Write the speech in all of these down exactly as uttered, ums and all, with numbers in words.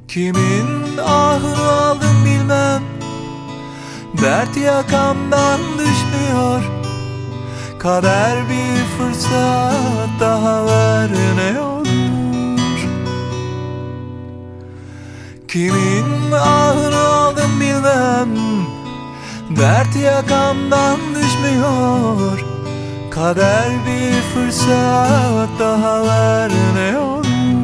Kimin ahını aldım bilmem, dert yakamdan düşmüyor. Kader bir fırsat daha ver ne olur. Kimin ahını aldım bilmem, dert yakamdan düşmüyor. Kader bir fırsat daha ver ne olur.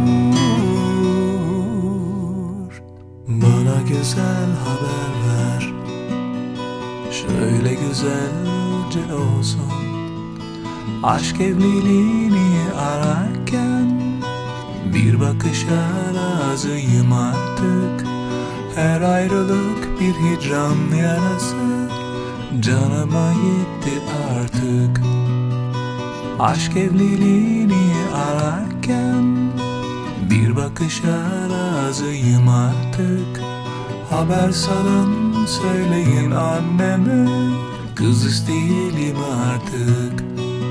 Bana güzel haber ver, şöyle güzelce olsun. Aşk evliliğini ararken bir bakışa razıyım artık. Her ayrılık bir hicran yarası, canıma yetti artık. Aşk evliliğini ararken bir bakışa razıyım artık. Haber salın, söyleyin anneme, kız isteyelim artık.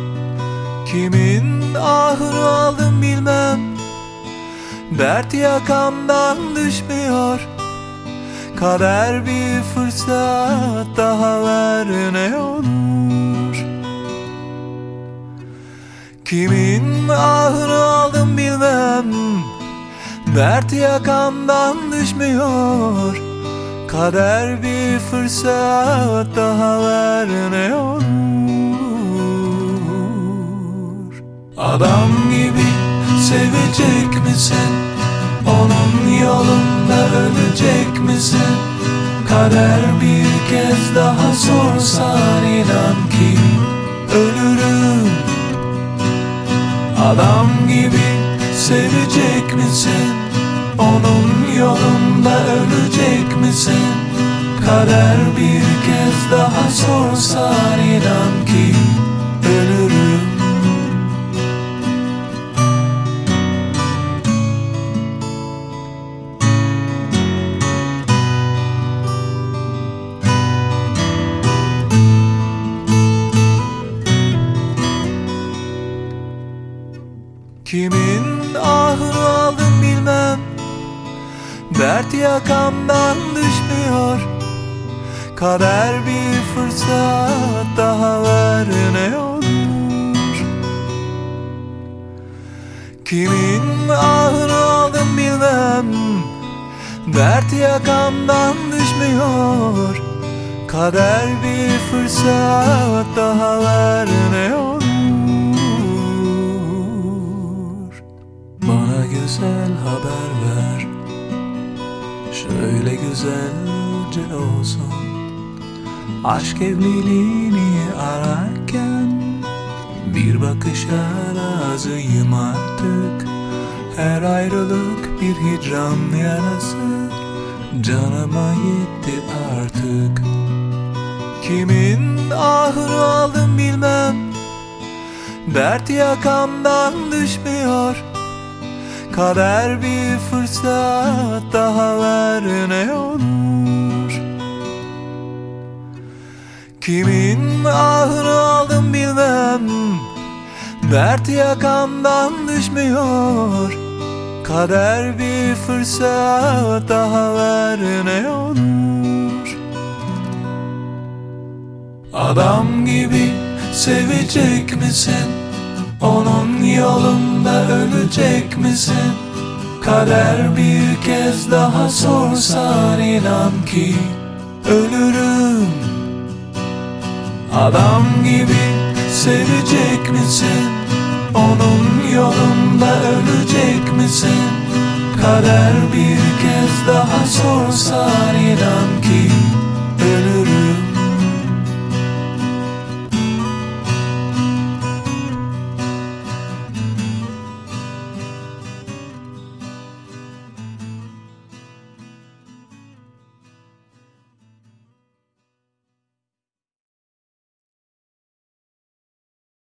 Kimin ahını aldım bilmem, dert yakamdan düşmüyor. Kader bir fırsat daha ver ne olur. Kimin ahını aldım bilmem, dert yakamdan düşmüyor. Kader bir fırsat daha ver ne olur. Adam gibi sevecek misin? Onun yolunda ölecek misin? Kader bir kez daha sorsan inan ki ölürüm. Adam gibi sevecek misin? Onun yolunda ölecek misin? Kader bir kez daha sorsan inan ki ölürüm. Kimin ahını aldım bilmem, dert yakamdan düşmüyor. Kader bir fırsat daha ver ne olur. Kimin ahını aldım bilmem, dert yakamdan düşmüyor. Kader bir fırsat daha ver ne olur. Bana güzel haber ver, şöyle güzelce olsun. Aşk evliliğini ararken bir bakışa razıyım artık. Her ayrılık bir hicran yarası, canıma yetti artık. Kimin ahını aldım bilmem, dert yakamdan düşmüyor. Kader bir fırsat daha ver ne olur. Kimin ahını aldım bilmem, dert yakamdan düşmüyor. Kader bir fırsat daha ver ne olur. Adam gibi sevecek misin? Onun yolunda ölecek misin? Kader bir kez daha sorsan inan ki ölürüm. Adam gibi sevecek misin? Onun yolunda ölecek misin? Kader bir kez daha sorsan inan ki